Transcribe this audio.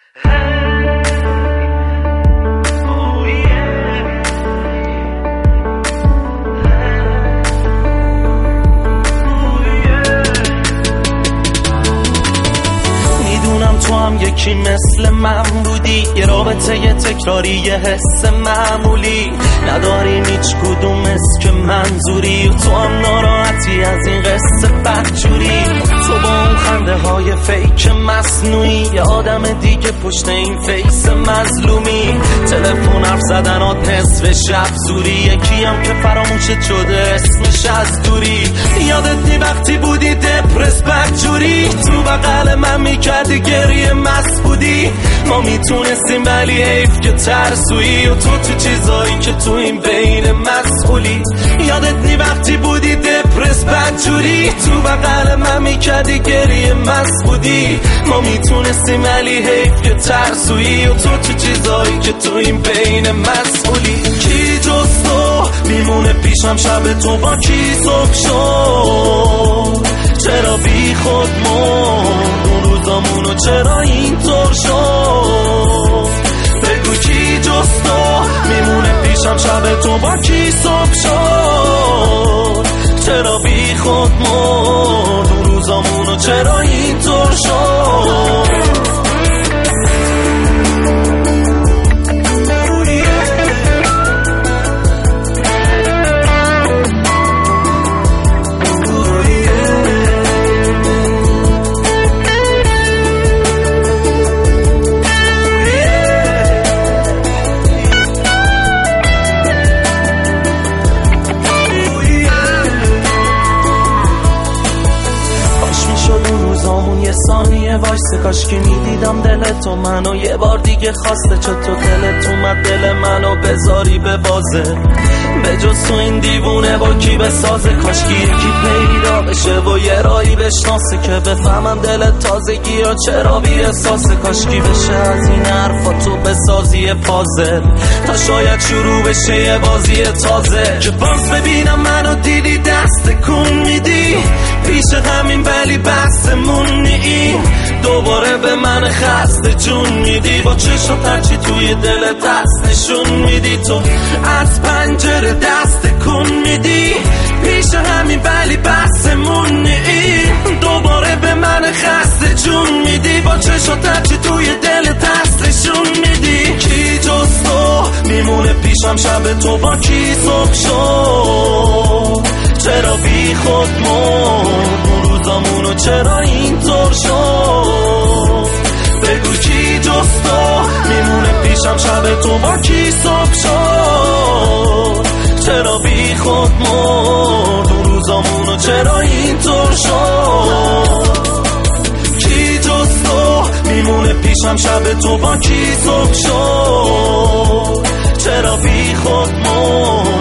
تو هم یکی مثل من بودی، یه رابطه یه تکراری، یه حس معمولی، نداریم هیچ کدوم که منظوری، و تو هم ناراحتی از این قصه بدجوری. تو با اون خنده های فیک مصنوعی، یه آدم دیگه پشت این فیس مظلومی، تلفن حرف زدنات نصف شب زوری، یکی هم که فراموشت شده اسمش از دوری. یادت نی وقتی بودی دپرس بدجوری، تو بغل من میکردی گریه مست بودی، ما میتونستیم ولی حیف که ترسویی، و تو چیزایی که تو این بین مسئولی. یادت نی وقتی بودی دپرس بدجوری، تو بغل من میکردی گریه مست بودی، ما میتونستیم ولی حیف که ترسویی، و تو چیزایی که تو این بین مسئولی. کی جز تو میمونه پیشم شب تو با کی صبح شد، چرا بی خود مرد اون روزامونو، چرا اینطور شد؟ بگو کی جز تو میمونه پیشم شب تو با کی صبح شد، چرا بی خود مرد اون روزامونو، چرا اینطور شد؟ یه ثانیه وایسه، کاش که میدیدم دلتو منو یه بار دیگه خواسته، چطور دلت اومد دل منو بذاری به بازه، به جز تو این دیوونه با کی بسازه، کاش که یکی پیدا بشه و یه رایی بشناسه که بفهمم دلت تازگی یا چرا بی احساسه، کاش کی بشه از این حرفا تو بسازی پازل، تا شاید شروع بشه یه بازی تازه، که باز ببینم منو دیدی دست کن میدی پیش همین ولی بحثمون نیم، دوباره به من خسته جون میدی، با چشم هرچی توی دلت هست نشون میدی، تو از پنجره دست کن میدی پیش همین ولی بحثمون نیم، دوباره به من خسته جون میدی، با چشم هرچی توی دلت هست نشون میدی. کی جز تو میمونه پیشم شب تو با کی صبح شد، چرا بی خود مرد اون روزامونو، چرا اینطور شد؟ بگو کی جز تو میمونه پیشم شب تو با کی صبح شد، چرا بی خود مرد اون روزامونو، چرا اینطور شد؟ کی جز تو میمونه پیشم شب تو با کی صبح شد، چرا بی خود مرد